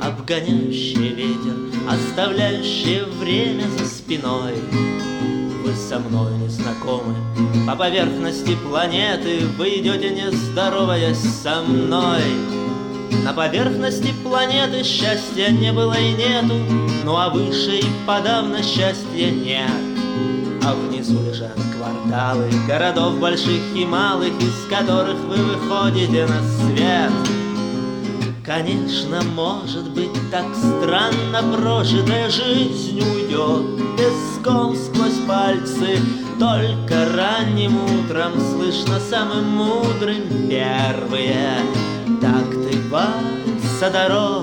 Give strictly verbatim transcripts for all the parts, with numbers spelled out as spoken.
обгоняющее ветер, оставляющее время за спиной. Вы со мной не знакомы, по поверхности планеты вы идете, не здороваясь со мной. На поверхности планеты счастья не было и нету, ну а выше и подавно счастья нет. А внизу лежат кварталы городов больших и малых, из которых вы выходите на свет. Конечно, может быть, так странно прожитая жизнь уйдет песком сквозь пальцы. Только ранним утром слышно самым мудрым первые такты вальса дорог.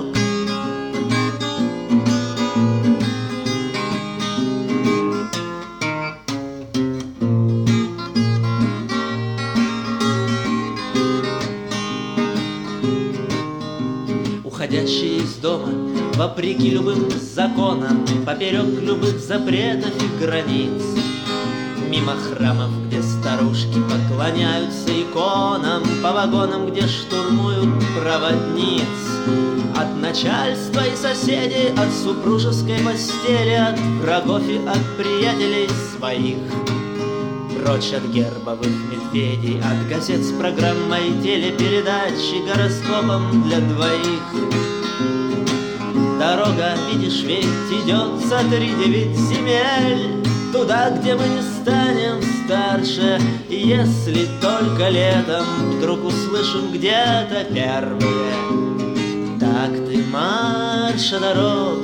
Уходящие из дома, вопреки любым законам, поперек любых запретов и границ, мимо храмов, где старушки поклоняются иконам, по вагонам, где штурмуют проводниц, от начальства и соседей, от супружеской постели, от врагов и от приятелей своих. Прочь от гербовых медведей, от газет с программой телепередач и гороскопом для двоих. Дорога, видишь, ведь идет за три девять земель, туда, где мы не станем старше, если только летом вдруг услышим где-то первые такты марша дорог.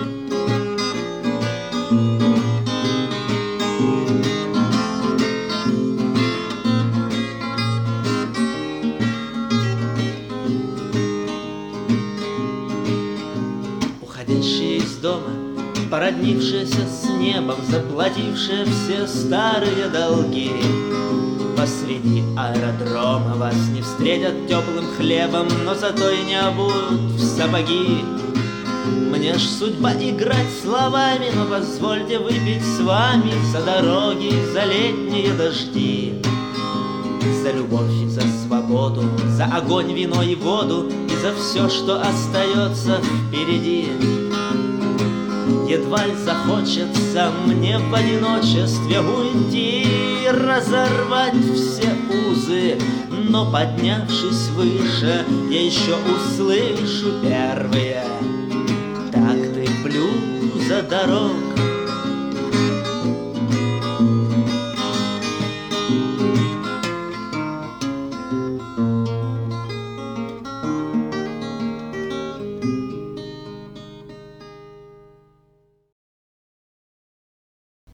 Уходящие из дома, породнившаяся с небом, заплатившая все старые долги, посреди аэродрома вас не встретят теплым хлебом, но зато и не обуют в сапоги. Мне ж судьба играть словами, но позвольте выпить с вами за дороги, за летние дожди, за любовь и за свободу, за огонь, вино и воду, и за все, что остается впереди. Едва ли захочется мне в одиночестве уйти, разорвать все узы, но, поднявшись выше, я еще услышу первые такты блюза дорог.